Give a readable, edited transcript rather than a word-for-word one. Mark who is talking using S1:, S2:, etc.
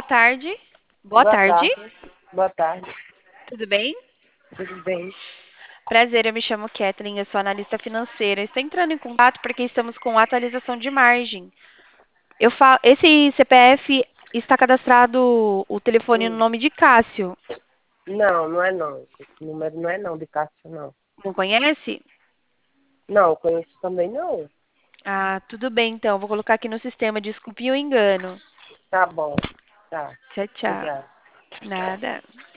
S1: tarde. Boa
S2: Boa
S1: tarde,
S2: tarde. Boa tarde.
S1: tudo bem?
S2: Tudo bem?
S1: Prazer, eu me chamo Kathleen, eu sou analista financeira. Estou entrando em contato porque estamos com atualização de margem. Esse CPF está cadastrado o telefone no
S2: Hum.
S1: nome de Cássio.
S2: Não, não é não. Esse número não é não, de Cássio, não.
S1: Não conhece?
S2: Não, conheço também não.
S1: Ah, tudo bem então. Vou colocar aqui no sistema. Desculpe o engano.
S2: Tá bom. Tá.
S1: Tchau, tchau.
S2: Obrigada.
S1: Nada.